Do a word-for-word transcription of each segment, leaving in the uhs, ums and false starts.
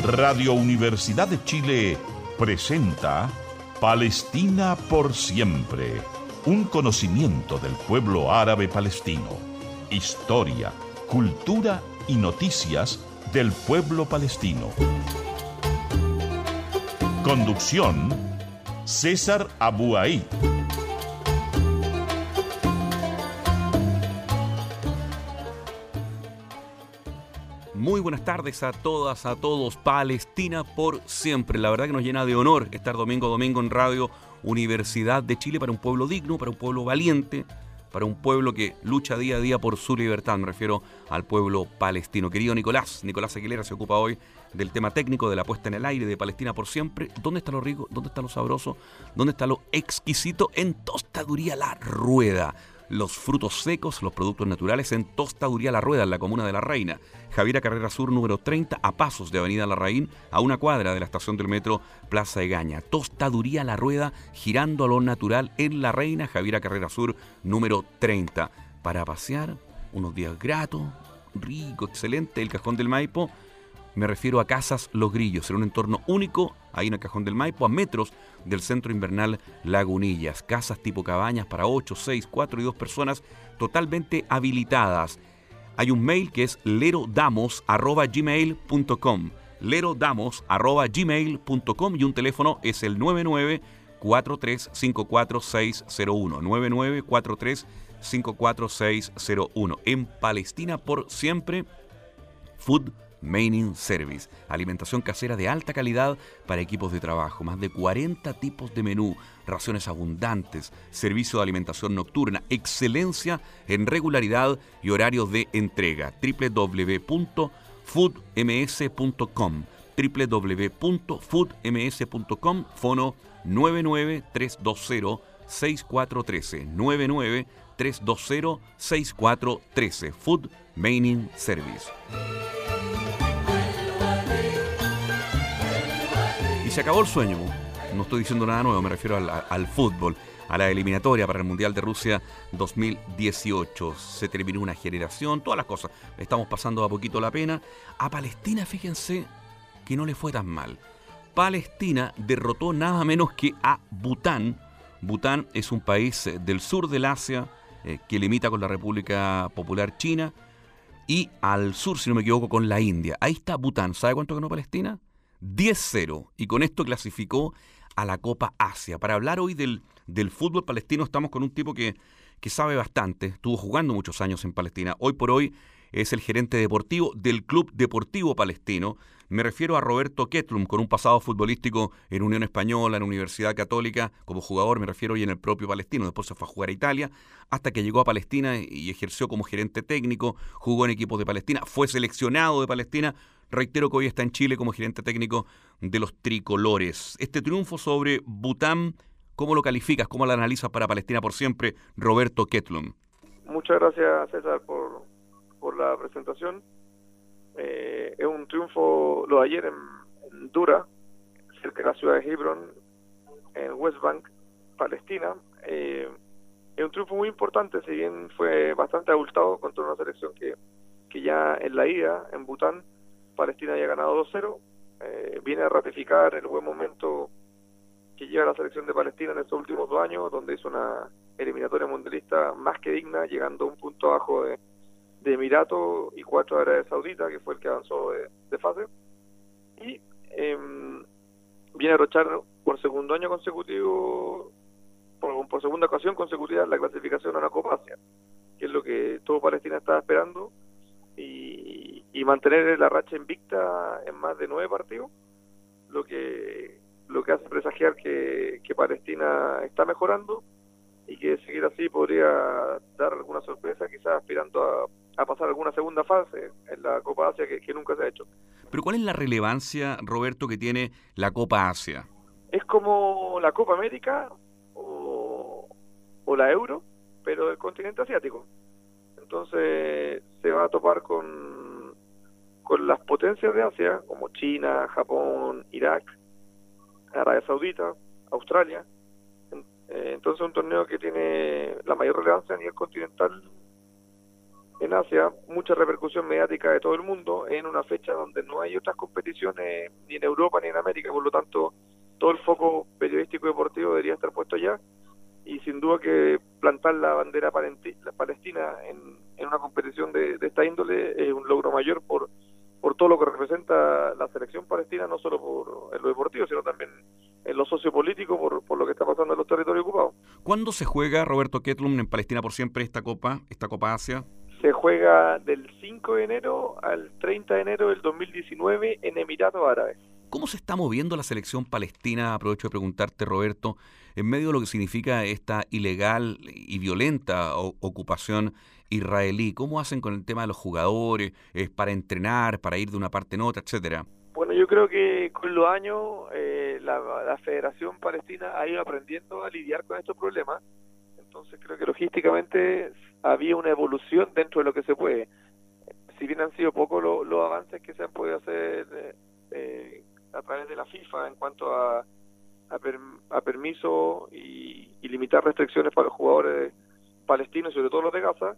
Radio Universidad de Chile presenta Palestina por siempre, un conocimiento del pueblo árabe palestino, historia, cultura y noticias del pueblo palestino. Conducción, César Abuaí. Muy buenas tardes a todas, a todos. Palestina por siempre. La verdad que nos llena de honor estar domingo a domingo en Radio Universidad de Chile para un pueblo digno, para un pueblo valiente, para un pueblo que lucha día a día por su libertad. Me refiero al pueblo palestino. Querido Nicolás, Nicolás Aguilera se ocupa hoy del tema técnico, de la puesta en el aire de Palestina por siempre. ¿Dónde está lo rico? ¿Dónde está lo sabroso? ¿Dónde está lo exquisito? En Tostaduría La Rueda. Los frutos secos, los productos naturales en Tostaduría La Rueda, en la comuna de La Reina. Javiera Carrera Sur, número treinta, a pasos de Avenida Larraín, a una cuadra de la estación del metro Plaza Egaña. Tostaduría La Rueda, girando a lo natural en La Reina, Javiera Carrera Sur, número treinta. Para pasear, unos días gratos, rico, excelente, el Cajón del Maipo. Me refiero a Casas Los Grillos, en un entorno único, ahí en el Cajón del Maipo, a metros del centro invernal Lagunillas. Casas tipo cabañas para ocho, seis, cuatro y dos personas, totalmente habilitadas. Hay un mail que es lerodamos arroba gmail punto com, lerodamos arroba gmail punto com, y un teléfono es el nueve nueve cuatro tres cinco cuatro seis cero uno, nueve nueve cuatro tres cinco cuatro seis cero uno. En Palestina por siempre, Food Maining Service, alimentación casera de alta calidad para equipos de trabajo, más de cuarenta tipos de menú, raciones abundantes, servicio de alimentación nocturna, excelencia en regularidad y horarios de entrega. doble u doble u doble u punto food m s punto com, doble u doble u doble u punto food m s punto com, fono nueve nueve tres dos cero seis cuatro uno tres, nueve nueve tres dos cero seis cuatro uno tres, Food Maining Service. Se acabó el sueño, no estoy diciendo nada nuevo, me refiero al, al fútbol, a la eliminatoria para el Mundial de Rusia dos mil dieciocho. Se terminó una generación, todas las cosas. Estamos pasando a poquito la pena. A Palestina, fíjense que no le fue tan mal. Palestina derrotó nada menos que a Bután. Bután es un país del sur del Asia eh, que limita con la República Popular China y al sur, si no me equivoco, con la India. Ahí está Bután. ¿Sabe cuánto ganó Palestina? diez cero, y con esto clasificó a la Copa Asia. Para hablar hoy del, del fútbol palestino estamos con un tipo que, que sabe bastante, estuvo jugando muchos años en Palestina. Hoy por hoy es el gerente deportivo del Club Deportivo Palestino. Me refiero a Roberto Ketlum, con un pasado futbolístico en Unión Española, en Universidad Católica, como jugador, me refiero, y en el propio Palestino. Después se fue a jugar a Italia, hasta que llegó a Palestina y ejerció como gerente técnico, jugó en equipos de Palestina, fue seleccionado de Palestina. Reitero que hoy está en Chile como gerente técnico de los tricolores. Este triunfo sobre Bután, ¿cómo lo calificas? ¿Cómo lo analizas para Palestina por siempre, Roberto Ketlum? Muchas gracias, César, por, por la presentación. Eh, es un triunfo lo de ayer en, en Dura, cerca de la ciudad de Hebron, en West Bank, Palestina. Eh, es un triunfo muy importante, si bien fue bastante abultado contra una selección que, que ya en la ida, en Bután, Palestina haya ganado dos cero, eh, viene a ratificar el buen momento que lleva la selección de Palestina en estos últimos dos años, donde hizo una eliminatoria mundialista más que digna, llegando a un punto abajo de, de Emiratos y cuatro de Arabia Saudita, que fue el que avanzó de, de fase, y eh, viene a arrochar por segundo año consecutivo, por, por segunda ocasión consecutiva, la clasificación a la Copa Asia, que es lo que todo Palestina estaba esperando, y, y mantener la racha invicta en más de nueve partidos, lo que lo que hace presagiar que, que Palestina está mejorando y que seguir así podría dar alguna sorpresa, quizás aspirando a, a pasar alguna segunda fase en la Copa Asia que, que nunca se ha hecho. Pero ¿cuál es la relevancia, Roberto, que tiene la Copa Asia? Es como la Copa América o, o la Euro, pero del continente asiático. Entonces se va a topar con, con las potencias de Asia, como China, Japón, Irak, Arabia Saudita, Australia. Entonces un torneo que tiene la mayor relevancia a nivel continental en Asia, mucha repercusión mediática de todo el mundo, en una fecha donde no hay otras competiciones ni en Europa ni en América, por lo tanto todo el foco periodístico y deportivo debería estar puesto allá, y sin duda que plantar la bandera palenti- la palestina en, en una competición de, de esta índole es un logro mayor por, por todo lo que representa la selección palestina, no solo por en lo deportivo, sino también en lo sociopolítico, por, por lo que está pasando en los territorios ocupados. ¿Cuándo se juega, Roberto Ketlum, en Palestina por siempre esta Copa, esta Copa Asia? Se juega del cinco de enero al treinta de enero del dos mil diecinueve en Emiratos Árabes. ¿Cómo se está moviendo la selección palestina? Aprovecho de preguntarte, Roberto, en medio de lo que significa esta ilegal y violenta o- ocupación israelí. ¿Cómo hacen con el tema de los jugadores, eh, para entrenar, para ir de una parte en otra, etcétera? Bueno, yo creo que con los años eh, la, la Federación Palestina ha ido aprendiendo a lidiar con estos problemas. Entonces creo que logísticamente había una evolución dentro de lo que se puede. Si bien han sido pocos lo, los avances que se han podido hacer eh, eh, a través de la FIFA en cuanto a, a, per, a permiso y, y limitar restricciones para los jugadores palestinos, sobre todo los de Gaza,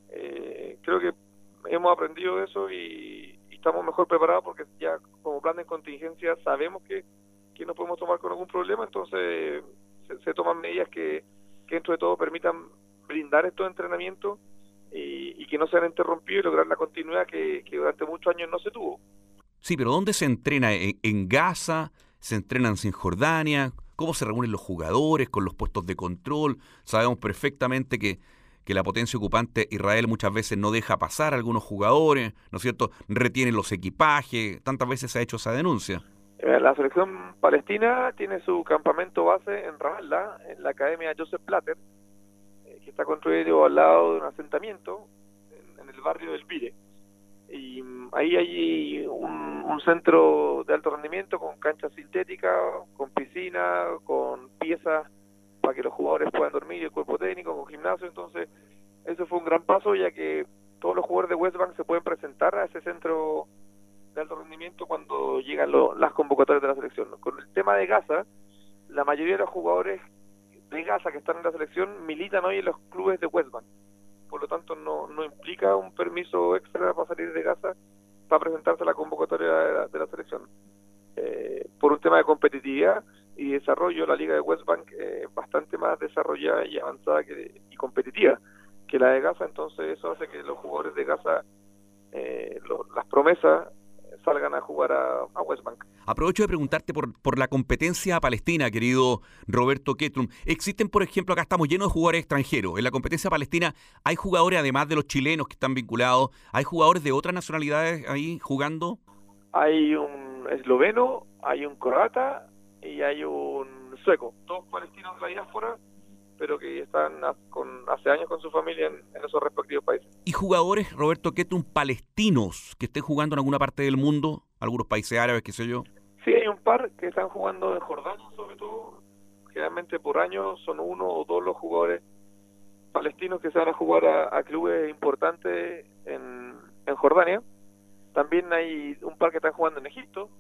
eh, creo que hemos aprendido de eso y, y estamos mejor preparados porque ya como plan de contingencia sabemos que, que nos podemos tomar con algún problema, entonces se, se toman medidas que, que dentro de todo permitan brindar estos entrenamientos y, y que no sean interrumpidos y lograr la continuidad que, que durante muchos años no se tuvo. Sí, pero ¿dónde se entrena? ¿En, en Gaza? ¿Se entrenan en Cisjordania? ¿Cómo se reúnen los jugadores con los puestos de control? Sabemos perfectamente que, que la potencia ocupante Israel muchas veces no deja pasar a algunos jugadores, ¿no es cierto? Retienen los equipajes, tantas veces se ha hecho esa denuncia. La selección palestina tiene su campamento base en Ramallah, en la Academia Joseph Blatter, que está construido al lado de un asentamiento en, en el barrio del Pire. Y ahí hay un, un centro de alto rendimiento con canchas sintéticas, con piscina, con piezas para que los jugadores puedan dormir, el cuerpo técnico, con gimnasio. Entonces, eso fue un gran paso, ya que todos los jugadores de West Bank se pueden presentar a ese centro de alto rendimiento cuando llegan lo, las convocatorias de la selección. Con el tema de Gaza, la mayoría de los jugadores de Gaza que están en la selección militan hoy en los clubes de West Bank. Por lo tanto, no, no implica un permiso extra para salir de Gaza para presentarse a la convocatoria de la, de la selección. Eh, por un tema de competitividad y desarrollo, la Liga de West Bank es eh, bastante más desarrollada y avanzada que, y competitiva que la de Gaza, entonces eso hace que los jugadores de Gaza, eh, lo, las promesas, salgan a jugar a, a West Bank. Aprovecho de preguntarte por, por la competencia palestina, querido Roberto Ketlum. Existen, por ejemplo, acá estamos llenos de jugadores extranjeros. En la competencia palestina hay jugadores, además de los chilenos que están vinculados, ¿hay jugadores de otras nacionalidades ahí jugando? Hay un esloveno, hay un croata y hay un sueco. Todos palestinos de la diáspora, pero que están con, hace años con su familia en, en esos respectivos países. ¿Y jugadores, Roberto Ketlum, palestinos que estén jugando en alguna parte del mundo? Algunos países árabes, qué sé yo. Sí, hay un par que están jugando en Jordania, sobre todo. Generalmente por año son uno o dos los jugadores palestinos que se van a jugar a, a clubes importantes en, en Jordania. También hay un par que están jugando en Egipto.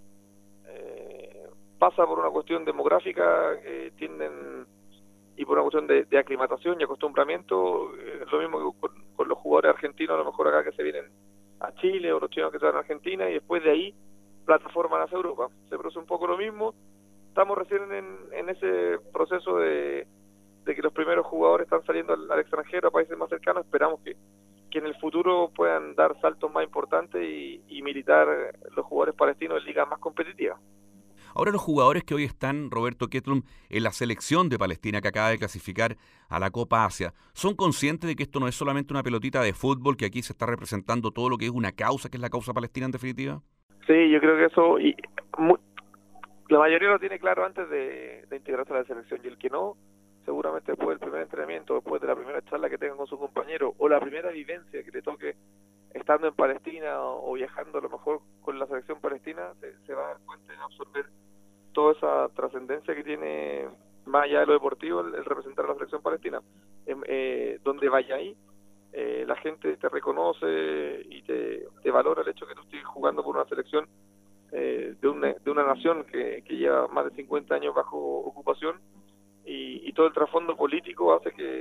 Eh, pasa por una cuestión demográfica que tienden y por una cuestión de, de aclimatación y acostumbramiento, eh, lo mismo que con, con los jugadores argentinos, a lo mejor acá que se vienen a Chile, o los chinos que se van a Argentina, y después de ahí plataforman hacia Europa. Se produce un poco lo mismo. Estamos recién en, en ese proceso de, de que los primeros jugadores están saliendo al, al extranjero, a países más cercanos. Esperamos que, que en el futuro puedan dar saltos más importantes y, y militar los jugadores palestinos en ligas más competitivas. Ahora los jugadores que hoy están, Roberto Ketlum, en la selección de Palestina que acaba de clasificar a la Copa Asia, ¿son conscientes de que esto no es solamente una pelotita de fútbol, que aquí se está representando todo lo que es una causa, que es la causa palestina en definitiva? Sí, yo creo que eso, y muy, la mayoría lo tiene claro antes de, de integrarse a la selección, y el que no, seguramente después del primer entrenamiento, después de la primera charla que tengan con su compañero, o la primera vivencia que le toque estando en Palestina o, o viajando a lo mejor con la selección palestina, se, se va a dar cuenta de absorber toda esa trascendencia que tiene, más allá de lo deportivo, el, el representar a la selección palestina. Eh, eh, donde vaya ahí, eh, la gente te reconoce y te, te valora el hecho que tú estés jugando por una selección eh, de, una, de una nación que, que lleva más de cincuenta años bajo ocupación, y, y todo el trasfondo político hace que,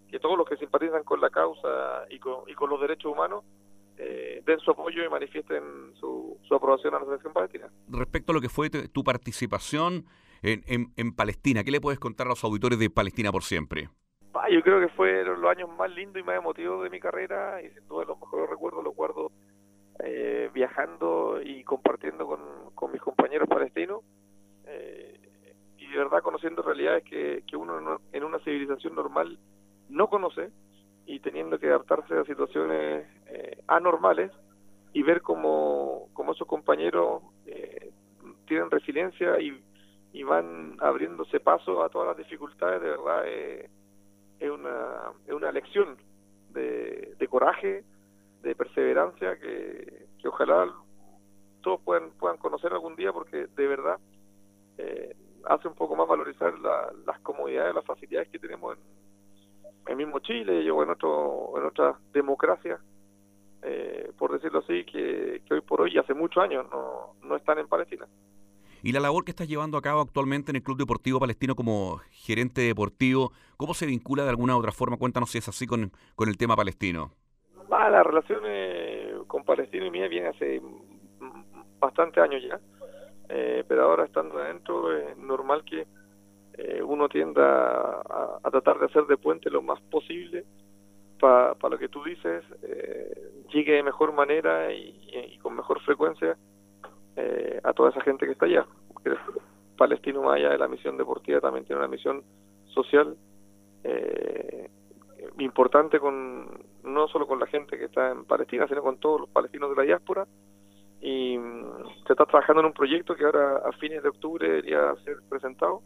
que todos los que simpatizan con la causa y con, y con los derechos humanos eh, den su apoyo y manifiesten su, su aprobación a la selección palestina. Respecto a lo que fue tu, tu participación en, en, en Palestina, ¿qué le puedes contar a los auditores de Palestina por siempre? Ah, yo creo que fueron los años más lindos y más emotivos de mi carrera, y sin duda los mejores recuerdos los guardo eh, viajando y compartiendo con, con mis compañeros palestinos, eh, y de verdad conociendo realidades que, que uno no, en una civilización normal no conoce, y teniendo que adaptarse a situaciones eh, anormales, y ver cómo, cómo esos compañeros eh, tienen resiliencia y, y van abriéndose paso a todas las dificultades, de verdad eh, es una, es una lección de, de coraje, de perseverancia, que, que ojalá todos puedan, puedan conocer algún día, porque de verdad eh, hace un poco más valorizar la, las comodidades, las facilidades que tenemos en, en mismo Chile o en, otro, en otras democracias, eh, por decirlo así, que, que hoy por hoy, y hace muchos años, no, no están en Palestina. Y la labor que estás llevando a cabo actualmente en el Club Deportivo Palestino como gerente deportivo, ¿cómo se vincula de alguna u otra forma? Cuéntanos si es así con, con el tema palestino. Ah, la relación eh, con Palestino y mía viene hace bastantes años ya, eh, pero ahora estando adentro es normal que eh, uno tienda a, a tratar de hacer de puente lo más posible para pa lo que tú dices, eh, llegue de mejor manera y, y con mejor frecuencia Eh, a toda esa gente que está allá. Porque Palestino, más allá de la misión deportiva, también tiene una misión social eh, importante, con no solo con la gente que está en Palestina, sino con todos los palestinos de la diáspora, y um, se está trabajando en un proyecto que ahora a fines de octubre debería ser presentado,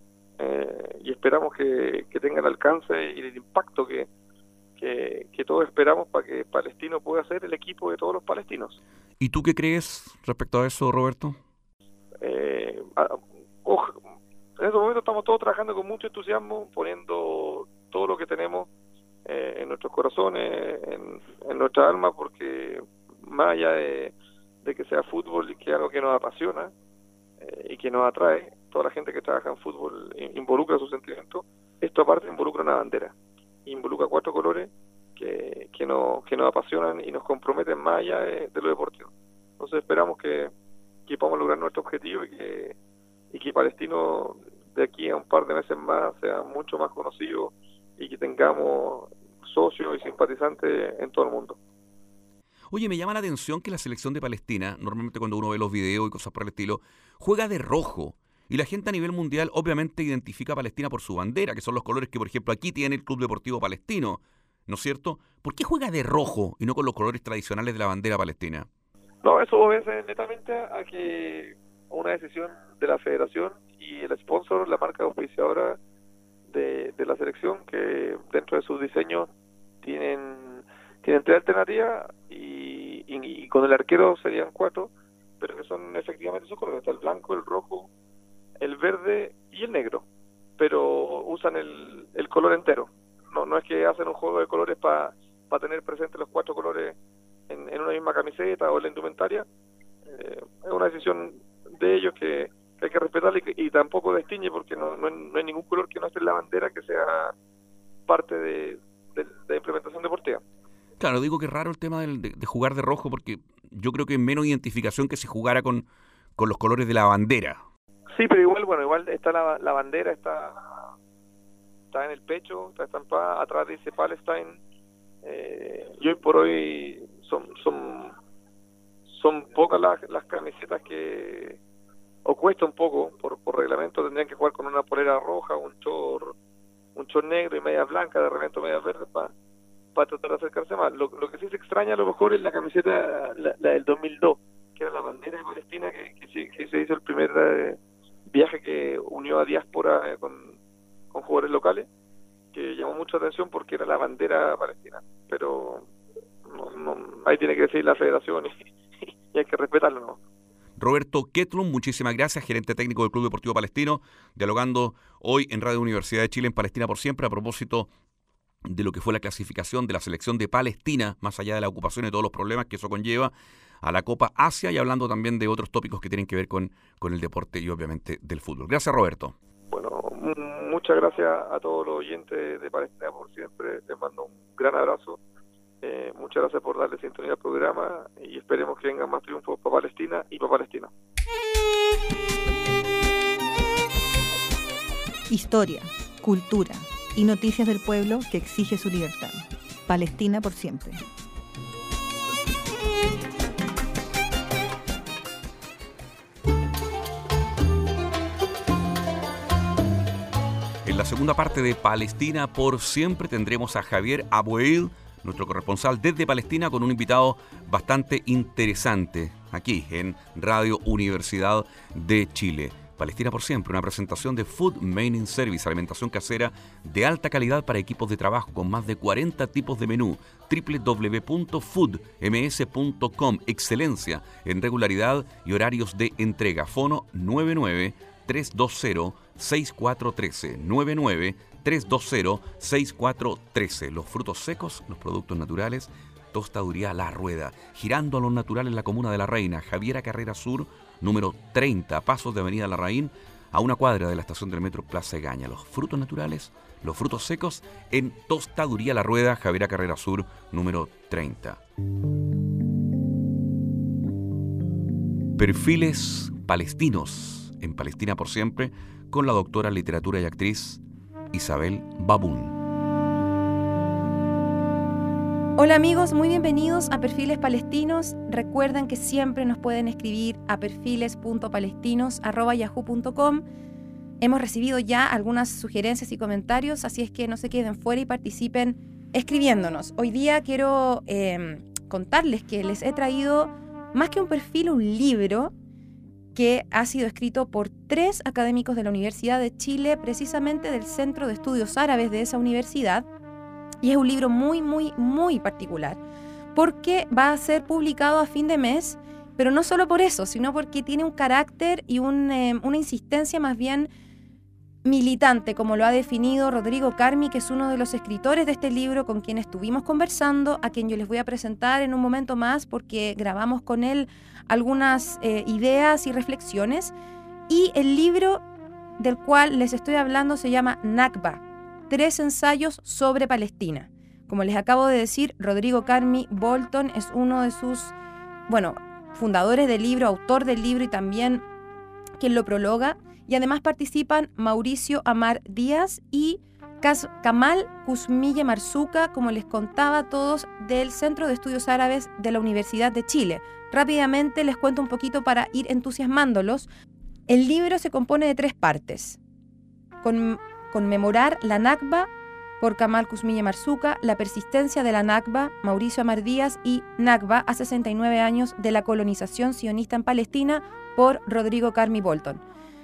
eh, y esperamos que, que tenga el alcance y el impacto que, que, que todos esperamos para que Palestino pueda ser el equipo de todos los palestinos. ¿Y tú qué crees respecto a eso, Roberto? Eh, ojo, en este momento estamos todos trabajando con mucho entusiasmo, poniendo todo lo que tenemos eh, en nuestros corazones, en, en nuestra alma, porque más allá de, de que sea fútbol y que es algo que nos apasiona eh, y que nos atrae, toda la gente que trabaja en fútbol involucra sus sentimientos. Esto aparte involucra una bandera, involucra cuatro colores que, que, nos, que nos apasionan y nos comprometen más allá de, de lo deportivo. Entonces esperamos que, que podamos lograr nuestro objetivo y que, y que Palestino de aquí a un par de meses más sea mucho más conocido y que tengamos socios y simpatizantes en todo el mundo. Oye, me llama la atención que la selección de Palestina, normalmente cuando uno ve los videos y cosas por el estilo, juega de rojo. Y la gente a nivel mundial obviamente identifica a Palestina por su bandera, que son los colores que, por ejemplo, aquí tiene el Club Deportivo Palestino, ¿no es cierto? ¿Por qué juega de rojo y no con los colores tradicionales de la bandera palestina? No, eso obedece netamente a que una decisión de la federación y el sponsor, la marca auspiciadora de, de la selección, que dentro de sus diseños tienen, tienen tres alternativas y, y, y con el arquero serían cuatro, pero que son efectivamente esos colores: está el blanco, el rojo, el verde y el negro, pero usan el, el color entero. No, no es que hacen un juego de colores para pa tener presentes los cuatro colores en, en una misma camiseta o en la indumentaria. Eh, es una decisión de ellos que, que hay que respetar, y, y tampoco distingue, porque no, no, hay, no hay ningún color que no esté en la bandera que sea parte de, de, de implementación deportiva. Claro, digo que es raro el tema de, de, de jugar de rojo, porque yo creo que es menos identificación que si jugara con, con los colores de la bandera. Sí, pero igual, bueno, igual está la, la bandera, está está en el pecho, está estampada, atrás dice Palestine, eh, y hoy por hoy son son son pocas las, las camisetas que, o cuesta un poco, por, por reglamento tendrían que jugar con una polera roja, un short, un short negro y medias blancas, de reglamento medias verdes, para para tratar de acercarse más. Lo, lo que sí se extraña a lo mejor es la camiseta, la, la del dos mil dos, que era la bandera de Palestina, que, que, se, que se hizo el primer eh, viaje que unió a diáspora eh, con, con jugadores locales, que llamó mucha atención porque era la bandera palestina. Pero no, no, ahí tiene que decir la federación y, y hay que respetarlo, ¿no? Roberto Ketlum, muchísimas gracias, gerente técnico del Club Deportivo Palestino, dialogando hoy en Radio Universidad de Chile en Palestina por Siempre a propósito de lo que fue la clasificación de la selección de Palestina, más allá de la ocupación y todos los problemas que eso conlleva, a la Copa Asia, y hablando también de otros tópicos que tienen que ver con, con el deporte y obviamente del fútbol. Gracias, Roberto. Bueno, muchas gracias a todos los oyentes de Palestina por siempre. Les mando un gran abrazo. Eh, muchas gracias por darle sintonía al programa y esperemos que vengan más triunfos para Palestina y para Palestina. Historia, cultura y noticias del pueblo que exige su libertad. Palestina por siempre. En la segunda parte de Palestina por siempre tendremos a Javier Abuaid, nuestro corresponsal desde Palestina, con un invitado bastante interesante aquí en Radio Universidad de Chile. Palestina por siempre, una presentación de Food Maining Service, alimentación casera de alta calidad para equipos de trabajo con más de cuarenta tipos de menú. doble u doble u doble u punto food m s punto com. Excelencia en regularidad y horarios de entrega. Fono nueve nueve tres dos cero seis cuatro uno tres. nueve nueve tres dos cero seis cuatro uno tres. Los frutos secos, los productos naturales. Tostaduría La Rueda, girando a lo natural en la comuna de La Reina, Javiera Carrera Sur, número treinta, pasos de Avenida Larraín, a una cuadra de la estación del metro Plaza Egaña. Los frutos naturales, los frutos secos en Tostaduría La Rueda, Javiera Carrera Sur, número treinta. Perfiles palestinos en Palestina por siempre, con la doctora en literatura y actriz Isabel Babún. Hola amigos, muy bienvenidos a Perfiles Palestinos. Recuerden que siempre nos pueden escribir a perfiles punto palestinos arroba yahoo punto com. Hemos recibido ya algunas sugerencias y comentarios, así es que no se queden fuera y participen escribiéndonos. Hoy día quiero eh, contarles que les he traído, más que un perfil, un libro que ha sido escrito por tres académicos de la Universidad de Chile, precisamente del Centro de Estudios Árabes de esa universidad. Y es un libro muy, muy, muy particular, porque va a ser publicado a fin de mes, pero no solo por eso, sino porque tiene un carácter y un, eh, una insistencia más bien militante, como lo ha definido Rodrigo Carmi, que es uno de los escritores de este libro, con quien estuvimos conversando, a quien yo les voy a presentar en un momento más, porque grabamos con él algunas eh, ideas y reflexiones. Y el libro del cual les estoy hablando se llama Nakba, tres ensayos sobre Palestina. Como les acabo de decir, Rodrigo Carmi Bolton es uno de sus, bueno, fundadores del libro, autor del libro y también quien lo prologa. Y además participan Mauricio Amar Díaz y Kamal Kuzmille Marzuca, como les contaba, todos del Centro de Estudios Árabes de la Universidad de Chile. Rápidamente les cuento un poquito para ir entusiasmándolos. El libro se compone de tres partes. Con Conmemorar la Nakba, por Kamal Kuzmille Marzuca, La persistencia de la Nakba, Mauricio Amar Díaz, y Nakba, a sesenta y nueve años de la colonización sionista en Palestina, por Rodrigo Carmi Bolton.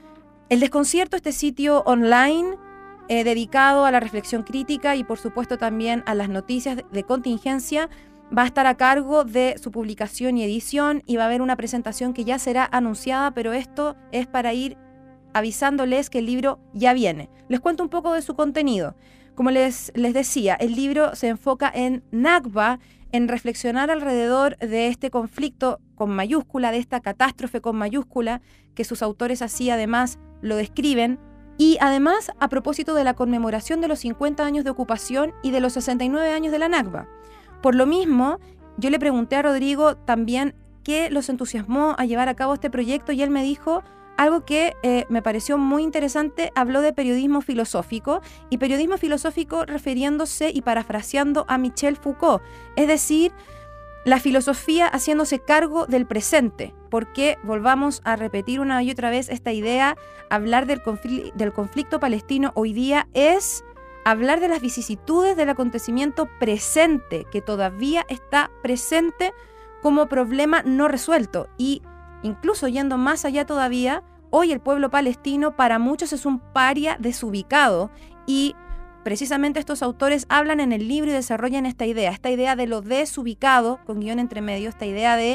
El Desconcierto, este sitio online eh, dedicado a la reflexión crítica y por supuesto también a las noticias de, de contingencia, va a estar a cargo de su publicación y edición, y va a haber una presentación que ya será anunciada, pero esto es para ir avisándoles que el libro ya viene. Les cuento un poco de su contenido. Como les, les decía, el libro se enfoca en Nakba, en reflexionar alrededor de este conflicto con mayúscula, de esta catástrofe con mayúscula, que sus autores así además lo describen, y además a propósito de la conmemoración de los cincuenta años de ocupación y de los sesenta y nueve años de la Nakba. Por lo mismo, yo le pregunté a Rodrigo también qué los entusiasmó a llevar a cabo este proyecto, y él me dijo algo que eh, me pareció muy interesante. Habló de periodismo filosófico, y periodismo filosófico refiriéndose y parafraseando a Michel Foucault, es decir, la filosofía haciéndose cargo del presente, porque volvamos a repetir una y otra vez esta idea, hablar del, confl- del conflicto palestino hoy día es hablar de las vicisitudes del acontecimiento presente, que todavía está presente como problema no resuelto. Y incluso yendo más allá todavía, hoy el pueblo palestino para muchos es un paria desubicado, y precisamente estos autores hablan en el libro y desarrollan esta idea, esta idea de lo desubicado, con guión entre medio, esta idea de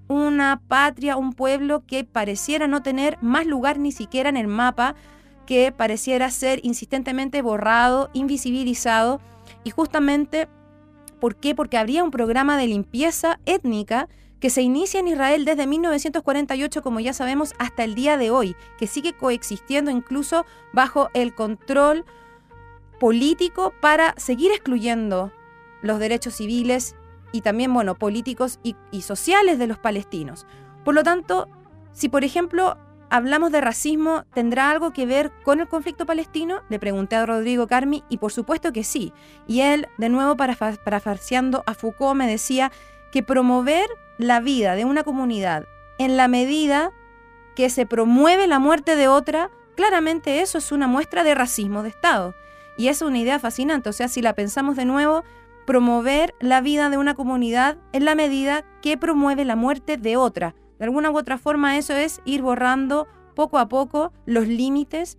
una patria, un pueblo que pareciera no tener más lugar ni siquiera en el mapa, que pareciera ser insistentemente borrado, invisibilizado. Y justamente, ¿por qué? Porque habría un programa de limpieza étnica que se inicia en Israel desde mil novecientos cuarenta y ocho, como ya sabemos, hasta el día de hoy, que sigue coexistiendo incluso bajo el control político para seguir excluyendo los derechos civiles y también, bueno, políticos y, y sociales de los palestinos. Por lo tanto, si por ejemplo hablamos de racismo, ¿tendrá algo que ver con el conflicto palestino? Le pregunté a Rodrigo Carmi y por supuesto que sí. Y él, de nuevo parafraseando a Foucault, me decía que promover la vida de una comunidad en la medida que se promueve la muerte de otra, claramente eso es una muestra de racismo de Estado. Y es una idea fascinante, o sea, si la pensamos de nuevo, promover la vida de una comunidad en la medida que promueve la muerte de otra. De alguna u otra forma eso es ir borrando poco a poco los límites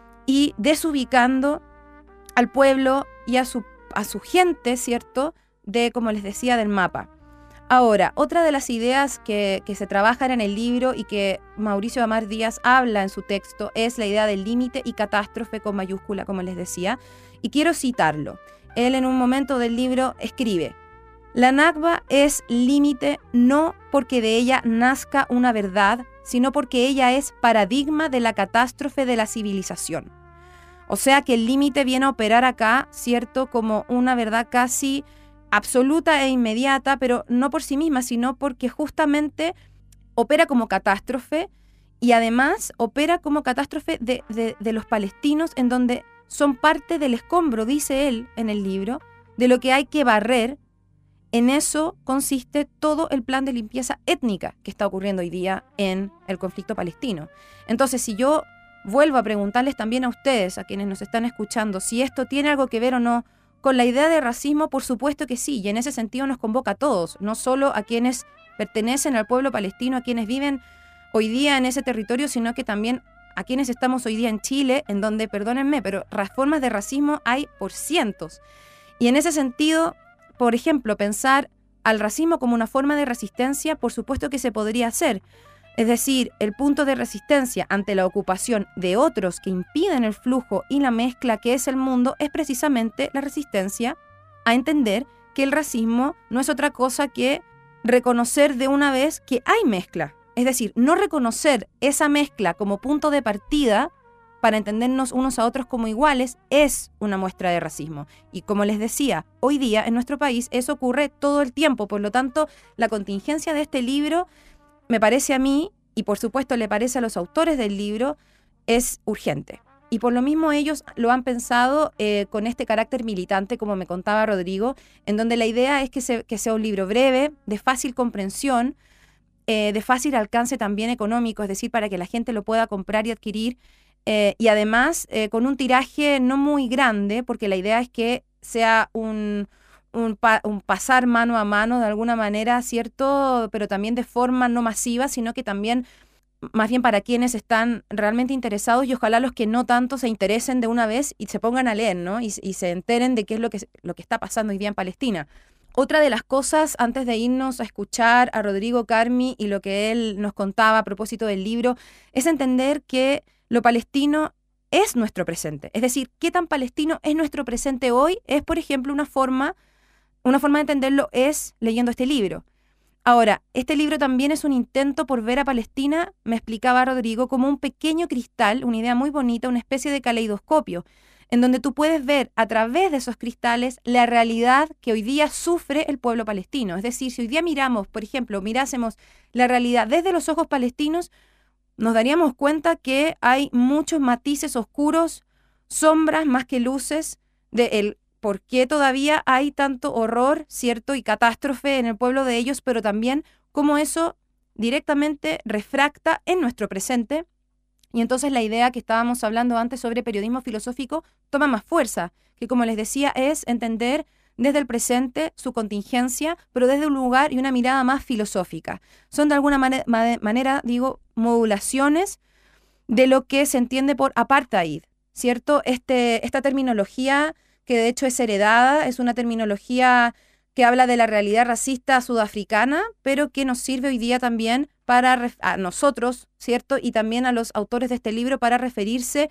y desubicando al pueblo y a su, a su gente, ¿cierto?, de, como les decía, del mapa. Ahora, otra de las ideas que, que se trabajan en el libro y que Mauricio Amar Díaz habla en su texto es la idea del límite y catástrofe con mayúscula, como les decía, y quiero citarlo. Él en un momento del libro escribe: la Nakba es límite no porque de ella nazca una verdad, sino porque ella es paradigma de la catástrofe de la civilización. O sea que el límite viene a operar acá, ¿cierto?, como una verdad casi absoluta e inmediata, pero no por sí misma, sino porque justamente opera como catástrofe y además opera como catástrofe de, de, de los palestinos, en donde son parte del escombro, dice él en el libro, de lo que hay que barrer. En eso consiste todo el plan de limpieza étnica que está ocurriendo hoy día en el conflicto palestino. Entonces, si yo vuelvo a preguntarles también a ustedes, a quienes nos están escuchando, si esto tiene algo que ver o no con la idea de racismo, por supuesto que sí, y en ese sentido nos convoca a todos, no solo a quienes pertenecen al pueblo palestino, a quienes viven hoy día en ese territorio, sino que también a quienes estamos hoy día en Chile, en donde, perdónenme, pero formas de racismo hay por cientos. Y en ese sentido, por ejemplo, pensar al racismo como una forma de resistencia, por supuesto que se podría hacer. Es decir, el punto de resistencia ante la ocupación de otros que impiden el flujo y la mezcla que es el mundo es precisamente la resistencia a entender que el racismo no es otra cosa que reconocer de una vez que hay mezcla. Es decir, no reconocer esa mezcla como punto de partida para entendernos unos a otros como iguales es una muestra de racismo. Y como les decía, hoy día en nuestro país eso ocurre todo el tiempo. Por lo tanto, la contingencia de este libro, me parece a mí, y por supuesto le parece a los autores del libro, es urgente. Y por lo mismo ellos lo han pensado eh, con este carácter militante, como me contaba Rodrigo, en donde la idea es que, se, que sea un libro breve, de fácil comprensión, eh, de fácil alcance también económico, es decir, para que la gente lo pueda comprar y adquirir, eh, y además eh, con un tiraje no muy grande, porque la idea es que sea un... Un, pa- un pasar mano a mano de alguna manera, ¿cierto? Pero también de forma no masiva, sino que también más bien para quienes están realmente interesados y ojalá los que no tanto se interesen de una vez y se pongan a leer, ¿no? Y, y se enteren de qué es lo que, lo que está pasando hoy día en Palestina. Otra de las cosas, antes de irnos a escuchar a Rodrigo Carmi y lo que él nos contaba a propósito del libro, es entender que lo palestino es nuestro presente. Es decir, qué tan palestino es nuestro presente hoy es, por ejemplo, una forma... Una forma de entenderlo es leyendo este libro. Ahora, este libro también es un intento por ver a Palestina, me explicaba Rodrigo, como un pequeño cristal, una idea muy bonita, una especie de caleidoscopio, en donde tú puedes ver a través de esos cristales la realidad que hoy día sufre el pueblo palestino. Es decir, si hoy día miramos, por ejemplo, mirásemos la realidad desde los ojos palestinos, nos daríamos cuenta que hay muchos matices oscuros, sombras más que luces del por qué todavía hay tanto horror, ¿cierto?, y catástrofe en el pueblo de ellos, pero también cómo eso directamente refracta en nuestro presente. Y entonces la idea que estábamos hablando antes sobre periodismo filosófico toma más fuerza, que como les decía es entender desde el presente su contingencia, pero desde un lugar y una mirada más filosófica. Son de alguna mane- manera, digo, modulaciones de lo que se entiende por apartheid, ¿cierto? Este, esta terminología que de hecho es heredada, es una terminología que habla de la realidad racista sudafricana, pero que nos sirve hoy día también para a nosotros, ¿cierto? Y también a los autores de este libro para referirse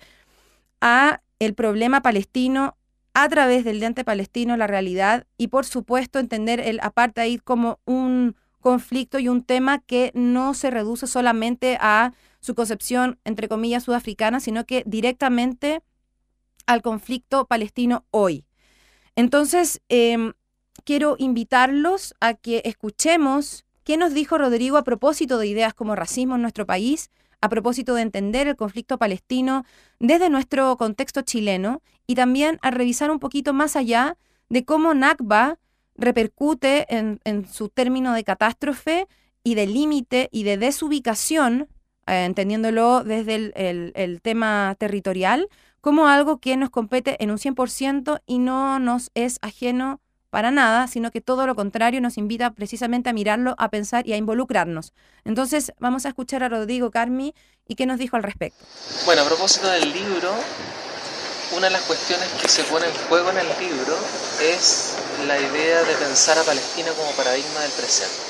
a el problema palestino a través del lente palestino, la realidad, y por supuesto entender el apartheid como un conflicto y un tema que no se reduce solamente a su concepción, entre comillas, sudafricana, sino que directamente al conflicto palestino hoy. Entonces, eh, quiero invitarlos a que escuchemos qué nos dijo Rodrigo a propósito de ideas como racismo en nuestro país, a propósito de entender el conflicto palestino desde nuestro contexto chileno, y también a revisar un poquito más allá de cómo Nakba repercute en, en su término de catástrofe y de límite y de desubicación, eh, entendiéndolo desde el, el, el tema territorial, como algo que nos compete en un cien por ciento y no nos es ajeno para nada, sino que todo lo contrario nos invita precisamente a mirarlo, a pensar y a involucrarnos. Entonces vamos a escuchar a Rodrigo Carmi y qué nos dijo al respecto. Bueno, a propósito del libro, una de las cuestiones que se pone en juego en el libro es la idea de pensar a Palestina como paradigma del presente.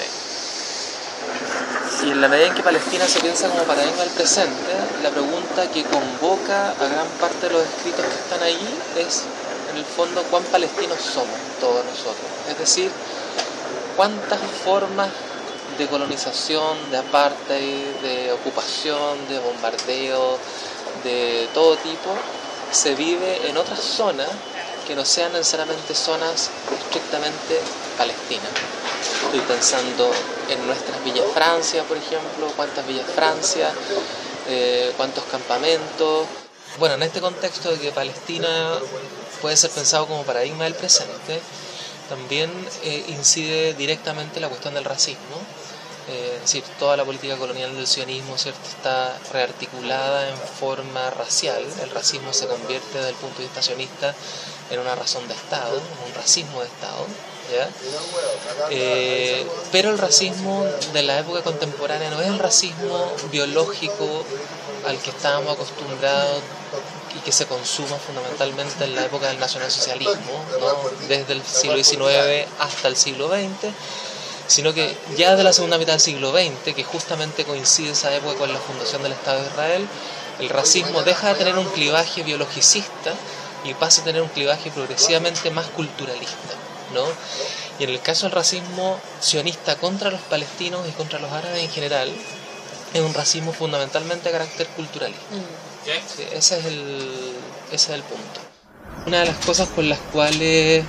Y en la medida en que Palestina se piensa como paradigma del presente, la pregunta que convoca a gran parte de los escritos que están allí es, en el fondo, cuán palestinos somos todos nosotros. Es decir, cuántas formas de colonización, de apartheid, de ocupación, de bombardeo, de todo tipo, se vive en otras zonas que no sean necesariamente zonas estrictamente palestinas. Estoy pensando en nuestras Villas Francia, por ejemplo, cuántas Villas Francia, eh, cuántos campamentos. Bueno, en este contexto de que Palestina puede ser pensado como paradigma del presente, también eh, incide directamente la cuestión del racismo. Eh, es decir, toda la política colonial del sionismo, ¿cierto?, está rearticulada en forma racial. El racismo se convierte desde el punto de vista sionista en una razón de Estado, en un racismo de Estado, ¿ya? Eh, pero el racismo de la época contemporánea no es el racismo biológico al que estábamos acostumbrados y que se consuma fundamentalmente en la época del nacionalsocialismo, ¿no?, desde el siglo diecinueve hasta el siglo veinte, sino que ya de la segunda mitad del siglo veinte, que justamente coincide esa época con la fundación del Estado de Israel, el racismo deja de tener un clivaje biologicista y pasa a tener un clivaje progresivamente más culturalista, ¿no? Y en el caso del racismo sionista contra los palestinos y contra los árabes en general, es un racismo fundamentalmente de carácter culturalista. Sí, ese es el, ese es el punto. Una de las cosas por las cuales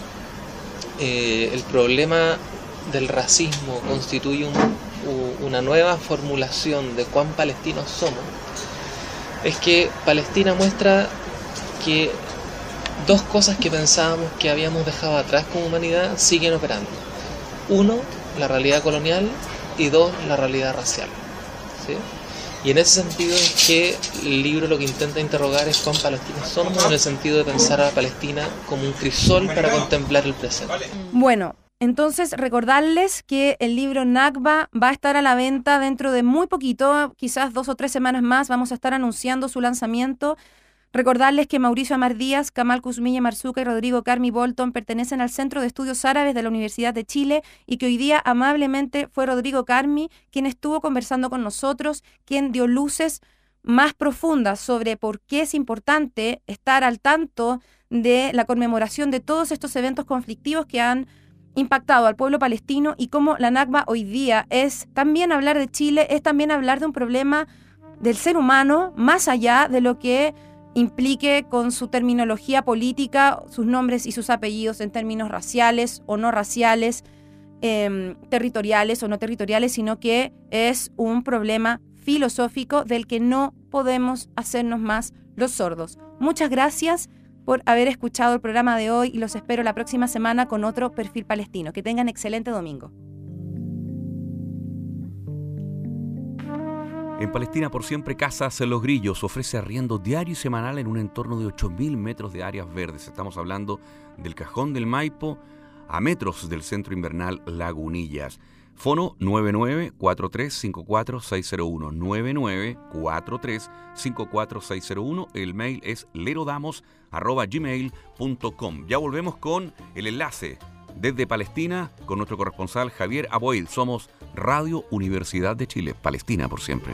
eh, el problema del racismo constituye un, una nueva formulación de cuán palestinos somos, es que Palestina muestra que dos cosas que pensábamos que habíamos dejado atrás como humanidad siguen operando. Uno, la realidad colonial, y dos, la realidad racial, ¿sí? Y en ese sentido es que el libro lo que intenta interrogar es cuán palestinos somos, en el sentido de pensar a Palestina como un crisol para contemplar el presente. Bueno, entonces recordarles que el libro Nakba va a estar a la venta dentro de muy poquito, quizás dos o tres semanas más, vamos a estar anunciando su lanzamiento. Recordarles que Mauricio Amar Díaz, Kamal Kuzmilla Marzuca y Rodrigo Carmi Bolton pertenecen al Centro de Estudios Árabes de la Universidad de Chile y que hoy día amablemente fue Rodrigo Carmi quien estuvo conversando con nosotros, quien dio luces más profundas sobre por qué es importante estar al tanto de la conmemoración de todos estos eventos conflictivos que han impactado al pueblo palestino y cómo la Nakba hoy día es también hablar de Chile, es también hablar de un problema del ser humano más allá de lo que implique con su terminología política, sus nombres y sus apellidos en términos raciales o no raciales, eh, territoriales o no territoriales, sino que es un problema filosófico del que no podemos hacernos más los sordos. Muchas gracias por haber escuchado el programa de hoy y los espero la próxima semana con otro Perfil Palestino. Que tengan excelente domingo. En Palestina por Siempre, Casas Los Grillos ofrece arriendo diario y semanal en un entorno de ocho mil metros de áreas verdes. Estamos hablando del Cajón del Maipo a metros del centro invernal Lagunillas. Fono nueve nueve cuatro tres cinco cuatro seis cero uno, nueve nueve cuatro tres cinco cuatro seis cero uno. El mail es lerodamos arroba gmail punto com. Ya volvemos con el enlace desde Palestina con nuestro corresponsal Javier Aboid. Somos Radio Universidad de Chile, Palestina por Siempre.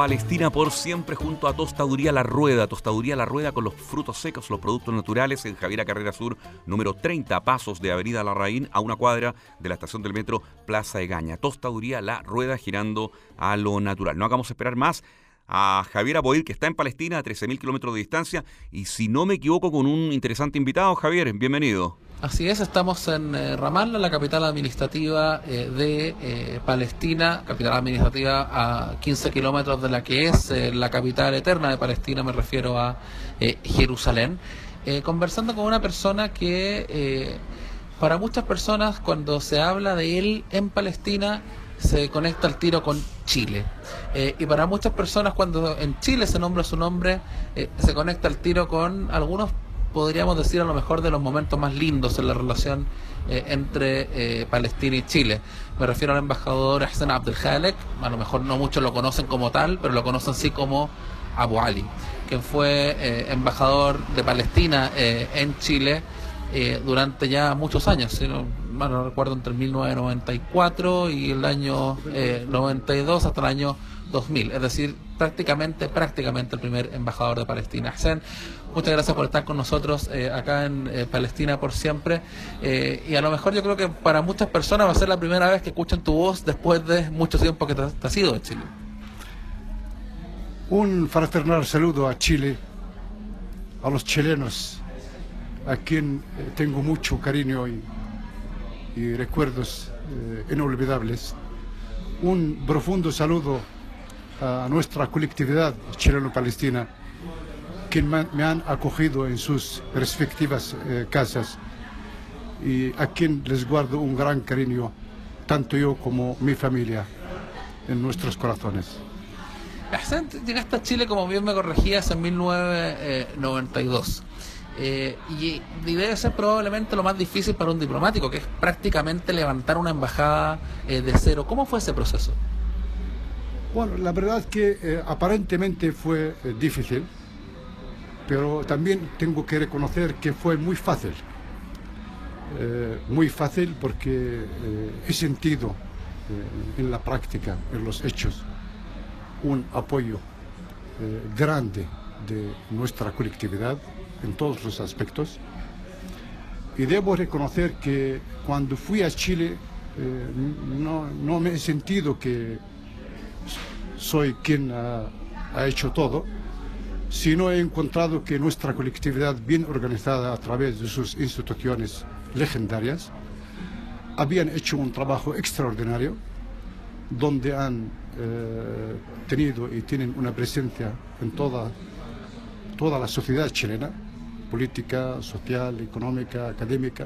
Palestina por siempre junto a Tostaduría La Rueda. Tostaduría La Rueda con los frutos secos, los productos naturales en Javiera Carrera Sur, número treinta, pasos de Avenida Larraín, a una cuadra de la estación del metro Plaza Egaña. Tostaduría La Rueda, girando a lo natural. No hagamos esperar más a Javier Apoil, que está en Palestina a trece mil kilómetros de distancia, y si no me equivoco con un interesante invitado. Javier, bienvenido. Así es, estamos en eh, Ramallah, la capital administrativa eh, de eh, Palestina, capital administrativa a quince kilómetros de la que es eh, la capital eterna de Palestina, me refiero a eh, Jerusalén, eh, conversando con una persona que eh, para muchas personas cuando se habla de él en Palestina se conecta al tiro con Chile, eh, y para muchas personas cuando en Chile se nombra su nombre eh, se conecta al tiro con algunos, podríamos decir, a lo mejor de los momentos más lindos en la relación eh, entre eh, Palestina y Chile. Me refiero al embajador Hassan Abdel Khalek, a lo mejor no muchos lo conocen como tal, pero lo conocen sí como Abu Ali, quien fue eh, embajador de Palestina eh, en Chile eh, durante ya muchos años, si no, bueno, recuerdo entre el mil novecientos noventa y cuatro y el año eh, noventa y dos hasta el año dos mil, es decir, prácticamente, prácticamente el primer embajador de Palestina. Hassan, muchas gracias por estar con nosotros eh, acá en eh, Palestina por siempre, eh, y a lo mejor yo creo que para muchas personas va a ser la primera vez que escuchan tu voz después de mucho tiempo que te, te has ido de Chile. Un fraternal saludo a Chile, a los chilenos, a quien eh, tengo mucho cariño y, y recuerdos eh, inolvidables. Un profundo saludo a nuestra colectividad chileno-palestina, que me han acogido en sus respectivas eh, casas y a quien les guardo un gran cariño, tanto yo como mi familia, en nuestros corazones. Hassan, llegaste a Chile, como bien me corregías, en mil novecientos noventa y dos. Eh, y, y debe ser probablemente lo más difícil para un diplomático, que es prácticamente levantar una embajada eh, de cero. ¿Cómo fue ese proceso? Bueno, la verdad es que eh, aparentemente fue eh, difícil, pero también tengo que reconocer que fue muy fácil. Eh, muy fácil porque eh, he sentido eh, en la práctica, en los hechos, un apoyo eh, grande de nuestra colectividad en todos los aspectos. Y debo reconocer que cuando fui a Chile eh, no, no me he sentido que soy quien ha, ha hecho todo, sino he encontrado que nuestra colectividad, bien organizada a través de sus instituciones legendarias, habían hecho un trabajo extraordinario, donde han eh, tenido y tienen una presencia en toda, toda la sociedad chilena, política, social, económica, académica.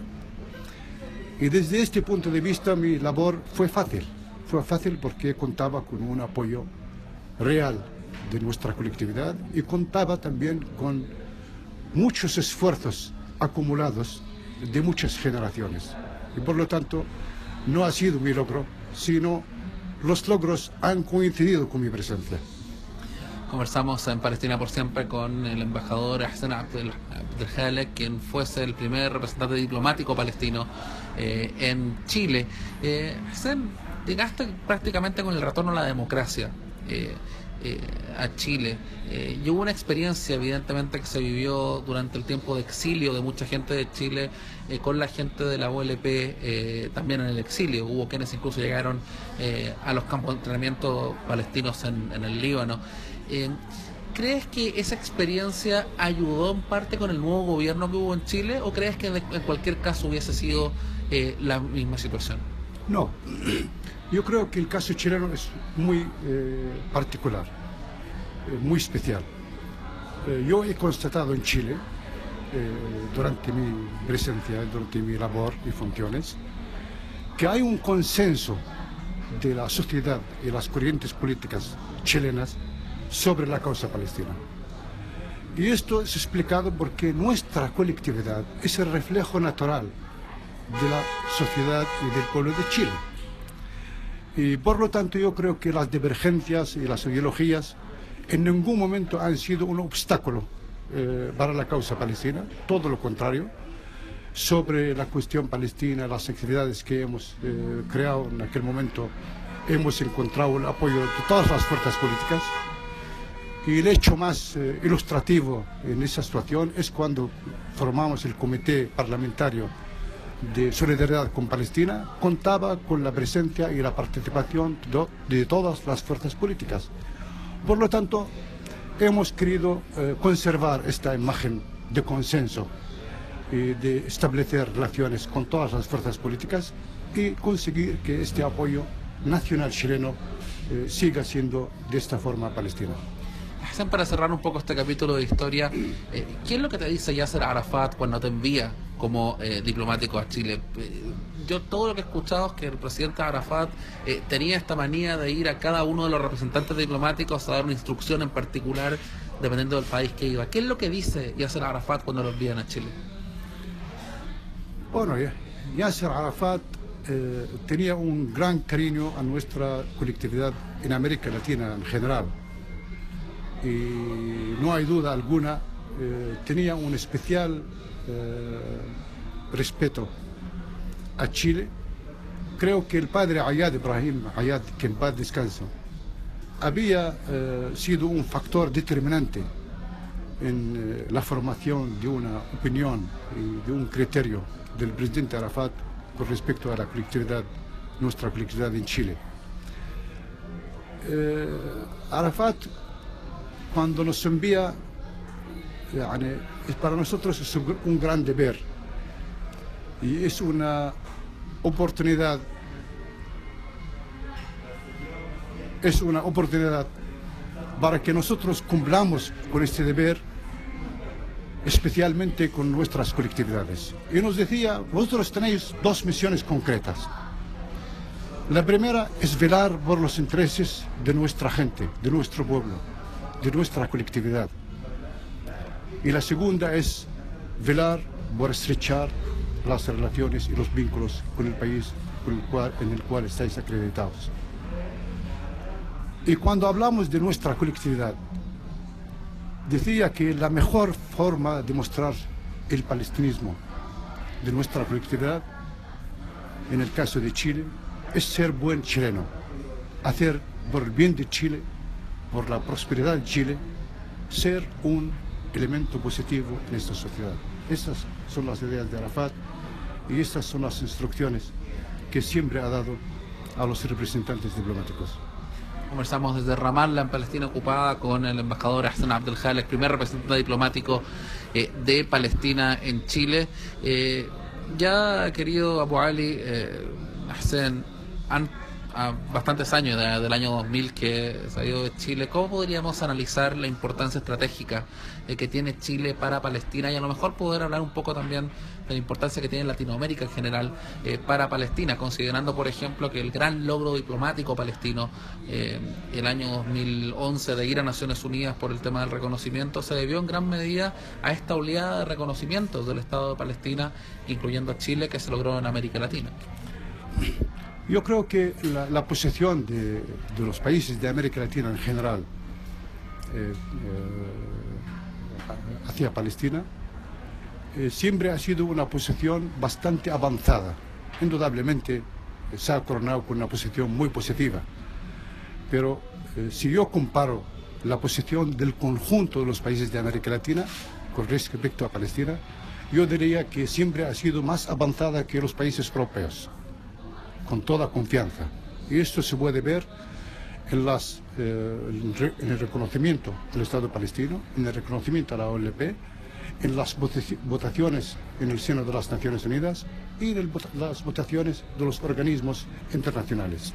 Y desde este punto de vista mi labor fue fácil. Fue fácil porque contaba con un apoyo real de nuestra colectividad y contaba también con muchos esfuerzos acumulados de muchas generaciones. Y por lo tanto, no ha sido mi logro, sino los logros han coincidido con mi presencia. Conversamos en Palestina por siempre con el embajador Hassan Abdel Khalek, quien fuese el primer representante diplomático palestino eh, en Chile. Eh, Hassan, llegaste prácticamente con el retorno a la democracia eh, eh, a Chile. Eh, y hubo una experiencia, evidentemente, que se vivió durante el tiempo de exilio de mucha gente de Chile eh, con la gente de la O L P eh, también en el exilio. Hubo quienes incluso llegaron eh, a los campos de entrenamiento palestinos en, en el Líbano. Eh, ¿Crees que esa experiencia ayudó en parte con el nuevo gobierno que hubo en Chile, o crees que en cualquier caso hubiese sido eh, la misma situación? No, yo creo que el caso chileno es muy eh, particular, eh, muy especial. Eh, yo he constatado en Chile, eh, durante mi presencia, durante mi labor y funciones, que hay un consenso de la sociedad y las corrientes políticas chilenas sobre la causa palestina. Y esto es explicado porque nuestra colectividad es el reflejo natural de la sociedad y del pueblo de Chile. Y por lo tanto yo creo que las divergencias y las ideologías en ningún momento han sido un obstáculo eh, para la causa palestina, todo lo contrario. Sobre la cuestión palestina, las actividades que hemos eh, creado en aquel momento, hemos encontrado el apoyo de todas las fuerzas políticas, Y el hecho más eh, ilustrativo en esa situación es cuando formamos el Comité Parlamentario de Solidaridad con Palestina, contaba con la presencia y la participación de todas las fuerzas políticas. Por lo tanto, hemos querido eh, conservar esta imagen de consenso y de establecer relaciones con todas las fuerzas políticas y conseguir que este apoyo nacional chileno eh, siga siendo de esta forma Palestina. Hassan, para cerrar un poco este capítulo de historia, eh, ¿qué es lo que te dice Yasser Arafat cuando te envía como eh, diplomático a Chile? Eh, yo todo lo que he escuchado es que el presidente Arafat eh, tenía esta manía de ir a cada uno de los representantes diplomáticos a dar una instrucción en particular dependiendo del país que iba. ¿Qué es lo que dice Yasser Arafat cuando lo envían a Chile? Bueno, Yasser Arafat eh, tenía un gran cariño a nuestra colectividad en América Latina en general. Y no hay duda alguna, eh, tenía un especial eh, respeto a Chile. Creo que el padre Ayad Ibrahim Ayad, que en paz descansa, había eh, sido un factor determinante en eh, la formación de una opinión y de un criterio del presidente Arafat con respecto a la colectividad, nuestra colectividad en Chile. Eh, Arafat, cuando nos envía, yani, para nosotros es un gran deber y es una oportunidad, es una oportunidad para que nosotros cumplamos con este deber, especialmente con nuestras colectividades. Y nos decía, vosotros tenéis dos misiones concretas. La primera es velar por los intereses de nuestra gente, de nuestro pueblo, de nuestra colectividad. Y la segunda es velar por estrechar las relaciones y los vínculos con el país con el cual, en el cual estáis acreditados. Y cuando hablamos de nuestra colectividad, decía que la mejor forma de mostrar el palestinismo de nuestra colectividad, en el caso de Chile, es ser buen chileno, hacer por el bien de Chile, por la prosperidad de Chile, ser un elemento positivo en esta sociedad. Estas son las ideas de Arafat y estas son las instrucciones que siempre ha dado a los representantes diplomáticos. Conversamos desde Ramallah, en Palestina ocupada, con el embajador Hassan Abdel Khalek, primer representante diplomático eh, de Palestina en Chile. Eh, ya, querido Abu Ali, eh, Hassan, han a bastantes años, de, del año dos mil que se ha ido de Chile, ¿cómo podríamos analizar la importancia estratégica eh, que tiene Chile para Palestina y a lo mejor poder hablar un poco también de la importancia que tiene Latinoamérica en general eh, para Palestina, considerando por ejemplo que el gran logro diplomático palestino eh, el año dos mil once de ir a Naciones Unidas por el tema del reconocimiento se debió en gran medida a esta oleada de reconocimientos del Estado de Palestina, incluyendo a Chile, que se logró en América Latina? Yo creo que la, la posición de, de los países de América Latina en general eh, eh, hacia Palestina eh, siempre ha sido una posición bastante avanzada. Indudablemente eh, se ha coronado con una posición muy positiva. Pero eh, si yo comparo la posición del conjunto de los países de América Latina con respecto a Palestina, yo diría que siempre ha sido más avanzada que los países europeos, con toda confianza. Y esto se puede ver en, las, eh, en el reconocimiento del Estado palestino, en el reconocimiento a la O L P, en las votaciones en el seno de las Naciones Unidas y en el, las votaciones de los organismos internacionales.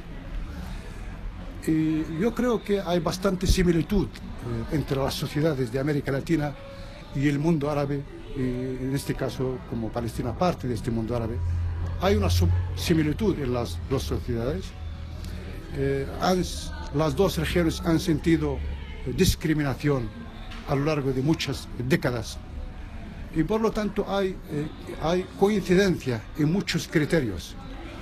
Y yo creo que hay bastante similitud eh, entre las sociedades de América Latina y el mundo árabe, y en este caso, como Palestina parte de este mundo árabe, hay una similitud en las dos sociedades. Eh, han, las dos regiones han sentido discriminación a lo largo de muchas décadas y por lo tanto hay, eh, hay coincidencia en muchos criterios.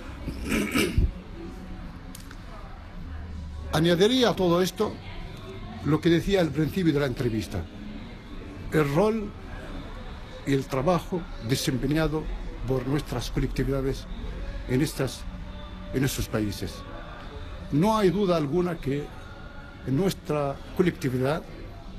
Añadiría a todo esto lo que decía al principio de la entrevista, el rol y el trabajo desempeñado por nuestras colectividades en, estas, en estos países. No hay duda alguna que en nuestra colectividad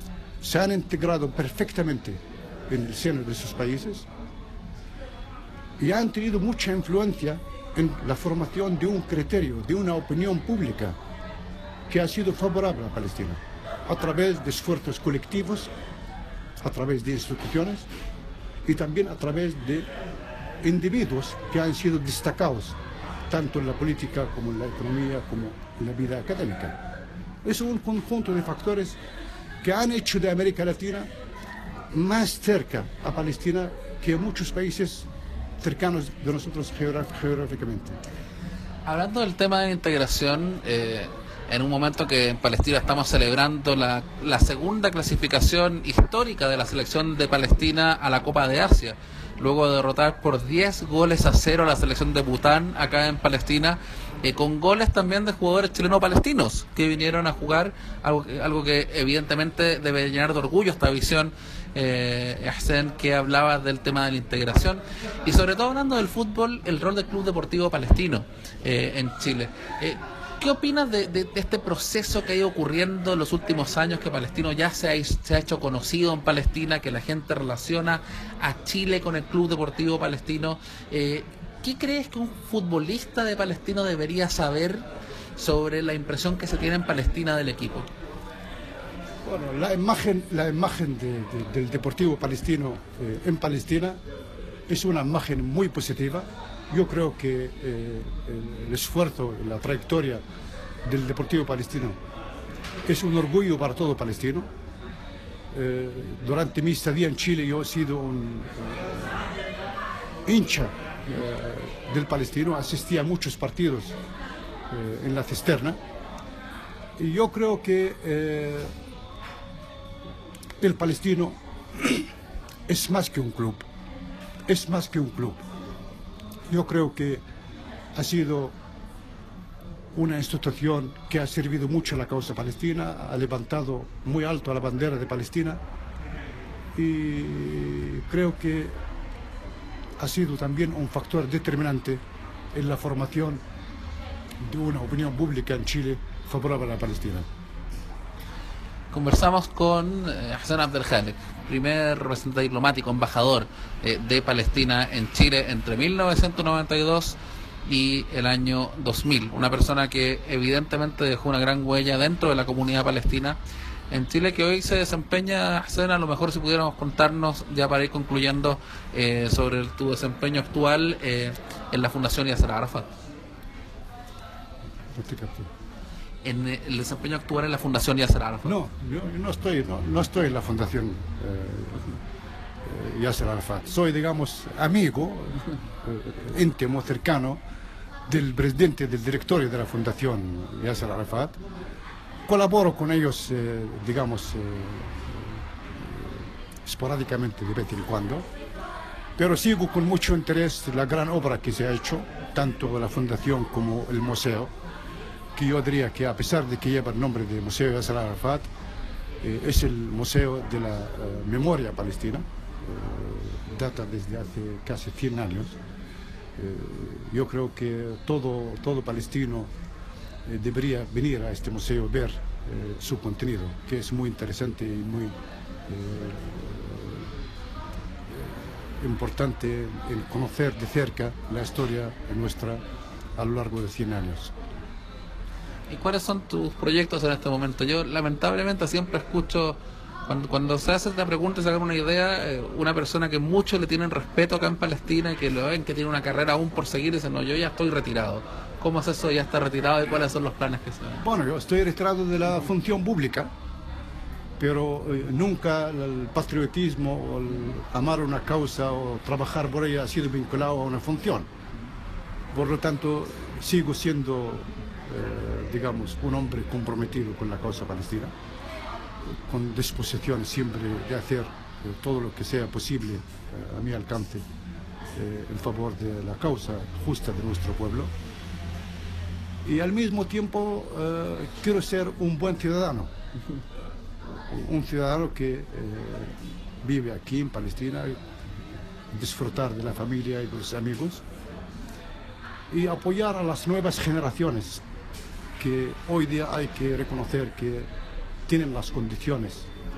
se han integrado perfectamente en el seno de sus países y han tenido mucha influencia en la formación de un criterio, de una opinión pública que ha sido favorable a Palestina, a través de esfuerzos colectivos, a través de instituciones y también a través de individuos que han sido destacados, tanto en la política como en la economía, como en la vida académica. Es un conjunto de factores que han hecho de América Latina más cerca a Palestina que muchos países cercanos de nosotros geográficamente. Hablando del tema de integración, eh, en un momento que en Palestina estamos celebrando la, la segunda clasificación histórica de la selección de Palestina a la Copa de Asia, luego de derrotar por diez goles a cero a la selección de Bután acá en Palestina, eh, con goles también de jugadores chileno-palestinos que vinieron a jugar, algo, algo que evidentemente debe llenar de orgullo esta visión, eh, Ahsen, que hablaba del tema de la integración y sobre todo hablando del fútbol, el rol del Club Deportivo Palestino eh, en Chile. Eh, ¿Qué opinas de, de, de este proceso que ha ido ocurriendo en los últimos años, que Palestino ya se ha, se ha hecho conocido en Palestina, que la gente relaciona a Chile con el Club Deportivo Palestino? Eh, ¿Qué crees que un futbolista de Palestino debería saber sobre la impresión que se tiene en Palestina del equipo? Bueno, la imagen, la imagen de, de, del Deportivo Palestino eh, en Palestina es una imagen muy positiva. Yo creo que eh, el, el esfuerzo, la trayectoria del Deportivo Palestino es un orgullo para todo palestino. Eh, durante mi estadía en Chile yo he sido un uh, hincha uh, del Palestino, asistí a muchos partidos uh, en la cisterna y yo creo que eh, el Palestino es más que un club, es más que un club. Yo creo que ha sido una institución que ha servido mucho a la causa palestina, ha levantado muy alto la bandera de Palestina y creo que ha sido también un factor determinante en la formación de una opinión pública en Chile favorable a la Palestina. Conversamos con eh, Ahsen Abdelkhalik, primer representante diplomático, embajador eh, de Palestina en Chile entre mil novecientos noventa y dos y el año dos mil. Una persona que evidentemente dejó una gran huella dentro de la comunidad palestina en Chile, que hoy se desempeña. Ahsen, a lo mejor si pudiéramos contarnos, ya para ir concluyendo, eh, sobre el, tu desempeño actual eh, en la Fundación Yasser Arafat. En el desempeño actual en la Fundación Yasser Arafat. No, yo no estoy, no, no estoy en la Fundación eh, Yasser Arafat. Soy, digamos, amigo, eh, íntimo, cercano del presidente del directorio de la Fundación Yasser Arafat. Colaboro con ellos, eh, digamos, eh, esporádicamente de vez en cuando, pero sigo con mucho interés la gran obra que se ha hecho, tanto la Fundación como el museo, que yo diría que a pesar de que lleva el nombre de Museo Yasser Arafat, eh, es el museo de la uh, memoria palestina, eh, data desde hace casi cien años. Eh, yo creo que todo, todo palestino eh, debería venir a este museo, ver eh, su contenido, que es muy interesante y muy eh, eh, importante en conocer de cerca la historia nuestra a lo largo de cien años. ¿Y cuáles son tus proyectos en este momento? Yo lamentablemente siempre escucho, cuando, cuando se hace esta pregunta y se haga una idea, eh, una persona que muchos le tienen respeto acá en Palestina y que lo ven que tiene una carrera aún por seguir, dicen, no, yo ya estoy retirado. ¿Cómo es eso? ¿Ya está retirado y cuáles son los planes que se ven? Bueno, yo estoy retirado de la función pública, pero eh, nunca el patriotismo o el amar una causa o trabajar por ella ha sido vinculado a una función. Por lo tanto, sigo siendo... Eh, digamos, un hombre comprometido con la causa palestina, con disposición siempre de hacer eh, todo lo que sea posible eh, a mi alcance eh, en favor de la causa justa de nuestro pueblo. Y al mismo tiempo eh, quiero ser un buen ciudadano, un ciudadano que eh, vive aquí en Palestina, disfrutar de la familia y de los amigos y apoyar a las nuevas generaciones que hoy día hay que reconocer que tienen las condiciones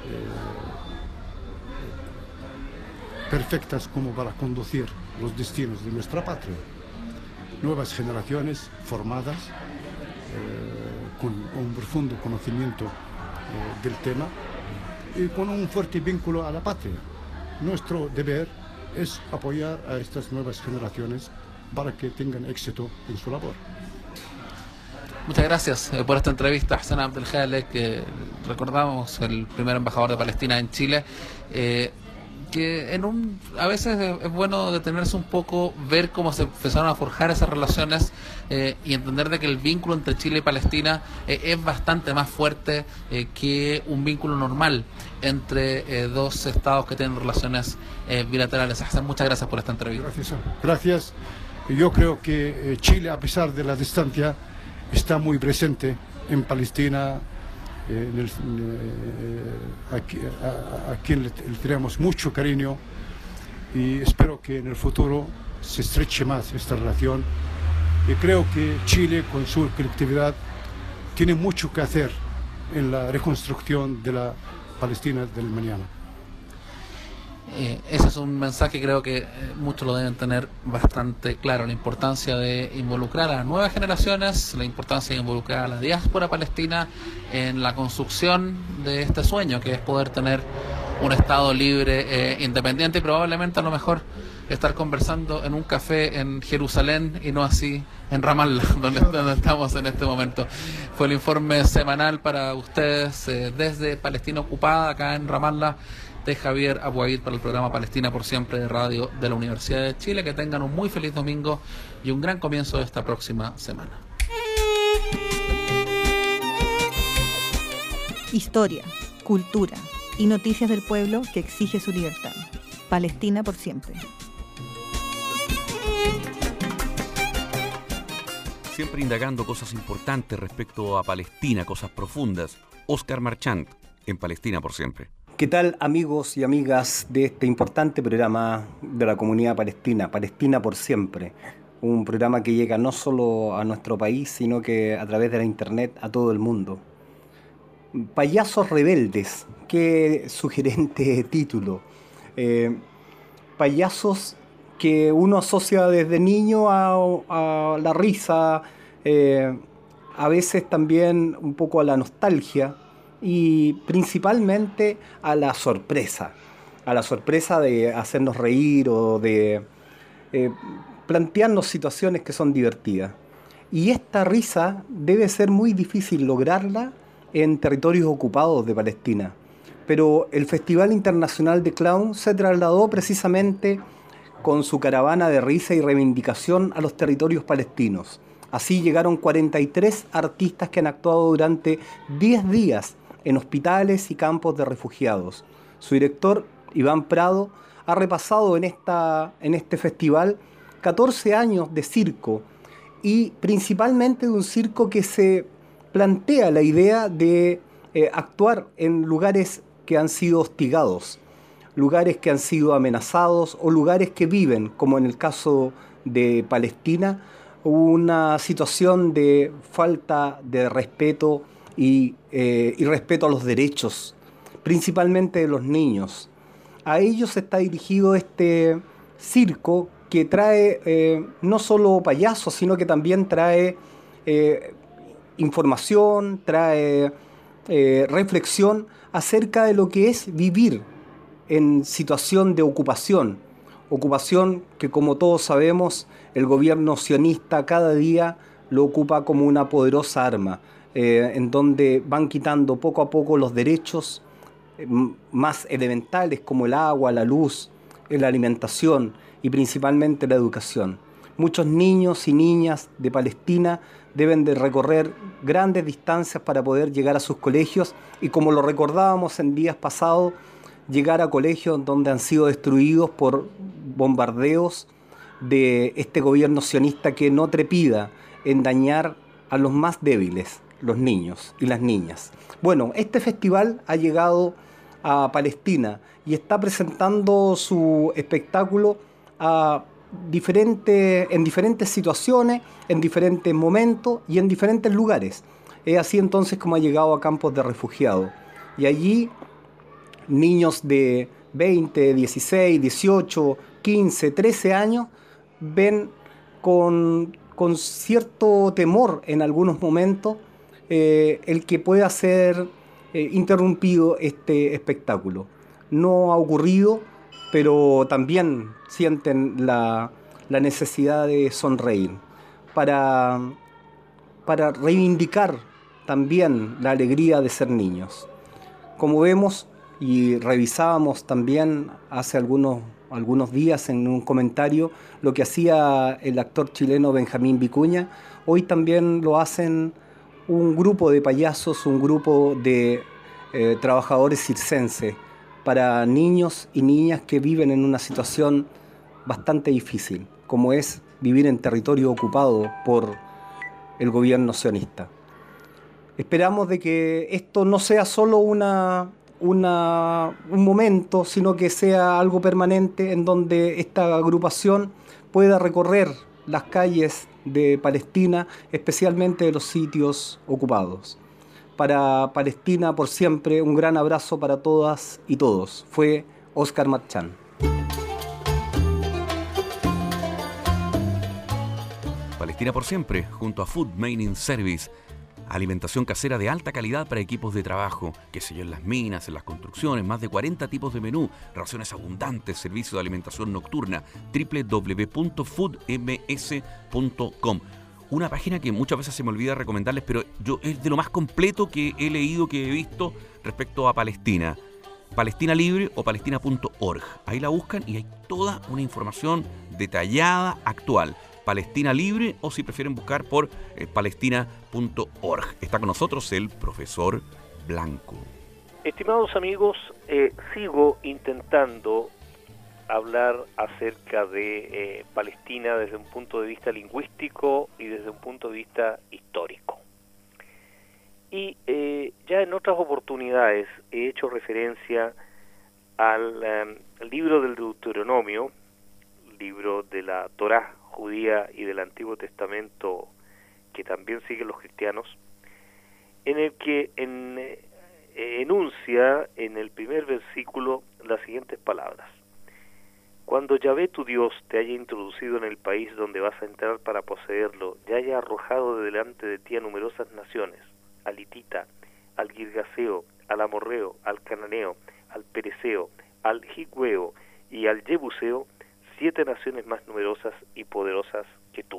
perfectas como para conducir los destinos de nuestra patria. Nuevas generaciones formadas, eh, con un profundo conocimiento eh, del tema y con un fuerte vínculo a la patria. Nuestro deber es apoyar a estas nuevas generaciones para que tengan éxito en su labor. Muchas gracias eh, por esta entrevista, Hassan Abdelkhalek, que recordamos el primer embajador de Palestina en Chile. Eh, que en un a veces es bueno detenerse un poco, ver cómo se empezaron a forjar esas relaciones eh, y entender de que el vínculo entre Chile y Palestina eh, es bastante más fuerte eh, que un vínculo normal entre eh, dos estados que tienen relaciones eh, bilaterales. Hassan, muchas gracias por esta entrevista. Gracias. Gracias. Yo creo que eh, Chile, a pesar de la distancia, está muy presente en Palestina, eh, en el, eh, aquí, a, a quien le, le tenemos mucho cariño, y espero que en el futuro se estreche más esta relación. Y creo que Chile, con su colectividad, tiene mucho que hacer en la reconstrucción de la Palestina del mañana. Eh, ese es un mensaje, creo que eh, muchos lo deben tener bastante claro, la importancia de involucrar a las nuevas generaciones, la importancia de involucrar a la diáspora palestina en la construcción de este sueño, que es poder tener un Estado libre, eh, independiente, y probablemente a lo mejor estar conversando en un café en Jerusalén y no así en Ramallah, donde, donde estamos en este momento. Fue el informe semanal para ustedes eh, desde Palestina Ocupada, acá en Ramallah, de Javier Abuaid para el programa Palestina por Siempre de Radio de la Universidad de Chile. Que tengan un muy feliz domingo y un gran comienzo de esta próxima semana. Historia, cultura y noticias del pueblo que exige su libertad. Palestina por siempre. Siempre indagando cosas importantes respecto a Palestina, cosas profundas. Oscar Marchant, en Palestina por Siempre. ¿Qué tal, amigos y amigas de este importante programa de la comunidad palestina, Palestina por Siempre? Un programa que llega no solo a nuestro país, sino que a través de la internet a todo el mundo. Payasos rebeldes, qué sugerente título. Eh, payasos que uno asocia desde niño a, a la risa, eh, a veces también un poco a la nostalgia, y principalmente a la sorpresa, a la sorpresa de hacernos reír o de eh, plantearnos situaciones que son divertidas. Y esta risa debe ser muy difícil lograrla en territorios ocupados de Palestina. Pero el Festival Internacional de Clown se trasladó precisamente con su caravana de risa y reivindicación a los territorios palestinos. Así llegaron cuarenta y tres artistas que han actuado durante diez días en hospitales y campos de refugiados. Su director, Iván Prado, ha repasado en, esta, en este festival catorce años de circo, y principalmente de un circo que se plantea la idea de eh, actuar en lugares que han sido hostigados, lugares que han sido amenazados o lugares que viven, como en el caso de Palestina, una situación de falta de respeto Y, eh, y respeto a los derechos, principalmente de los niños. A ellos está dirigido este circo que trae eh, no solo payasos, sino que también trae eh, información, trae eh, reflexión acerca de lo que es vivir en situación de ocupación. Ocupación que, como todos sabemos, el gobierno sionista cada día lo ocupa como una poderosa arma. Eh, en donde van quitando poco a poco los derechos eh, más elementales como el agua, la luz, la alimentación y principalmente la educación. Muchos niños y niñas de Palestina deben de recorrer grandes distancias para poder llegar a sus colegios y, como lo recordábamos en días pasados, llegar a colegios donde han sido destruidos por bombardeos de este gobierno sionista que no trepida en dañar a los más débiles, los niños y las niñas. Bueno, este festival ha llegado a Palestina y está presentando su espectáculo a diferente, en diferentes situaciones, en diferentes momentos y en diferentes lugares. Es así entonces como ha llegado a campos de refugiados. Y allí niños de veinte, dieciséis, dieciocho, quince, trece años ven con, con cierto temor en algunos momentos eh, el que pueda ser eh, interrumpido este espectáculo. No ha ocurrido, pero también sienten la, la necesidad de sonreír para, para reivindicar también la alegría de ser niños. Como vemos y revisábamos también hace algunos, algunos días en un comentario lo que hacía el actor chileno Benjamín Vicuña, hoy también lo hacen un grupo de payasos, un grupo de eh, trabajadores circenses para niños y niñas que viven en una situación bastante difícil, como es vivir en territorio ocupado por el gobierno sionista. Esperamos de que esto no sea solo una, una, un momento, sino que sea algo permanente en donde esta agrupación pueda recorrer las calles de Palestina, especialmente de los sitios ocupados. Para Palestina por siempre, un gran abrazo para todas y todos. Fue Oscar Marchán. Palestina por siempre, junto a Food Mining Service. Alimentación casera de alta calidad para equipos de trabajo, qué sé yo, en las minas, en las construcciones, más de cuarenta tipos de menú, raciones abundantes, servicio de alimentación nocturna, doble u doble u doble u punto food m s punto com. Una página que muchas veces se me olvida recomendarles, pero yo es de lo más completo que he leído, que he visto respecto a Palestina. Palestina Libre o palestina punto org. Ahí la buscan y hay toda una información detallada, actual. Palestina Libre, o si prefieren buscar por eh, palestina punto org. Está con nosotros el profesor Blanco. Estimados amigos, eh, sigo intentando hablar acerca de eh, Palestina desde un punto de vista lingüístico y desde un punto de vista histórico. Y eh, ya en otras oportunidades he hecho referencia al eh, libro del Deuteronomio, libro de la Torá judía y del Antiguo Testamento que también siguen los cristianos, en el que en, eh, enuncia en el primer versículo las siguientes palabras: cuando Yahvé tu Dios te haya introducido en el país donde vas a entrar para poseerlo, y haya arrojado de delante de ti a numerosas naciones, al hitita, al girgaseo, al amorreo, al cananeo, al pereceo, al higüeo y al jebuseo, siete naciones más numerosas y poderosas que tú.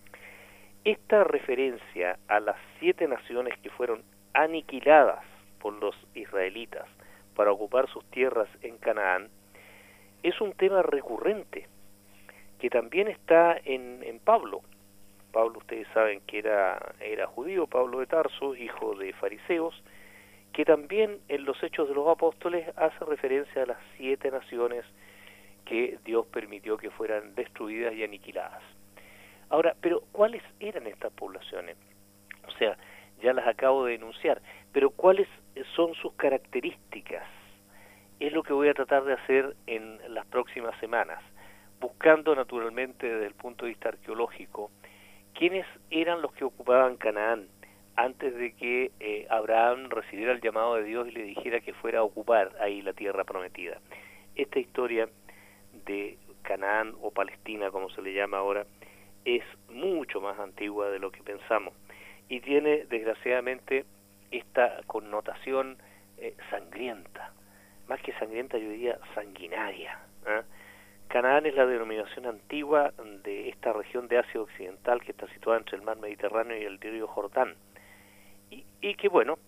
Esta referencia a las siete naciones que fueron aniquiladas por los israelitas para ocupar sus tierras en Canaán es un tema recurrente que también está en, en Pablo. Pablo, ustedes saben que era, era judío, Pablo de Tarso, hijo de fariseos, que también en los Hechos de los Apóstoles hace referencia a las siete naciones que Dios permitió que fueran destruidas y aniquiladas. Ahora, pero ¿cuáles eran estas poblaciones? O sea, ya las acabo de enunciar, pero ¿cuáles son sus características? Es lo que voy a tratar de hacer en las próximas semanas, buscando naturalmente desde el punto de vista arqueológico quiénes eran los que ocupaban Canaán antes de que eh, Abraham recibiera el llamado de Dios y le dijera que fuera a ocupar ahí la tierra prometida. Esta historia de Canaán o Palestina, como se le llama ahora, es mucho más antigua de lo que pensamos y tiene desgraciadamente esta connotación eh, sangrienta, más que sangrienta yo diría sanguinaria, ¿eh? Canaán es la denominación antigua de esta región de Asia Occidental que está situada entre el mar Mediterráneo y el río Jordán y, y que bueno,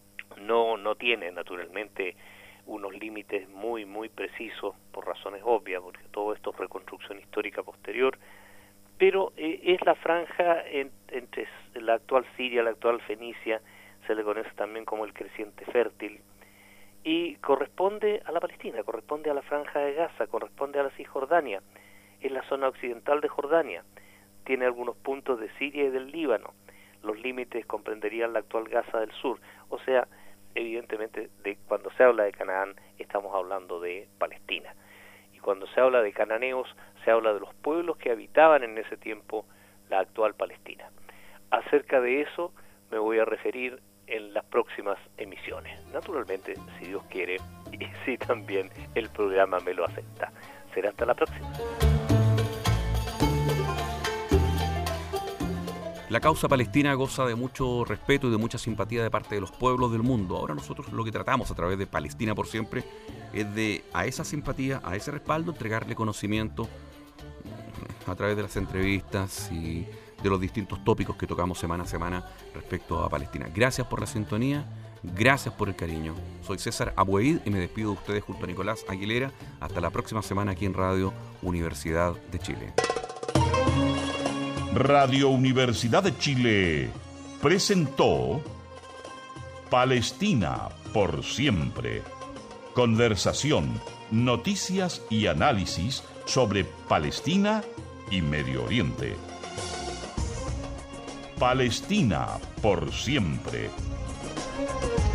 no, no tiene naturalmente unos límites muy muy precisos por razones obvias, porque todo esto es reconstrucción histórica posterior, pero eh, es la franja en, entre la actual Siria, la actual Fenicia, se le conoce también como el creciente fértil, y corresponde a la Palestina, corresponde a la franja de Gaza, corresponde a la Cisjordania, es la zona occidental de Jordania, tiene algunos puntos de Siria y del Líbano, los límites comprenderían la actual Gaza del sur, o sea, evidentemente de cuando se habla de Canaán estamos hablando de Palestina, y cuando se habla de cananeos se habla de los pueblos que habitaban en ese tiempo la actual Palestina. Acerca de eso me voy a referir en las próximas emisiones. Naturalmente, si Dios quiere, y así también el programa me lo acepta. Será hasta la próxima. La causa palestina goza de mucho respeto y de mucha simpatía de parte de los pueblos del mundo. Ahora nosotros lo que tratamos a través de Palestina por Siempre es de a esa simpatía, a ese respaldo, entregarle conocimiento a través de las entrevistas y de los distintos tópicos que tocamos semana a semana respecto a Palestina. Gracias por la sintonía, gracias por el cariño. Soy César Abuaid y me despido de ustedes junto a Nicolás Aguilera. Hasta la próxima semana aquí en Radio Universidad de Chile. Radio Universidad de Chile presentó Palestina por Siempre. Conversación, noticias y análisis sobre Palestina y Medio Oriente. Palestina por Siempre.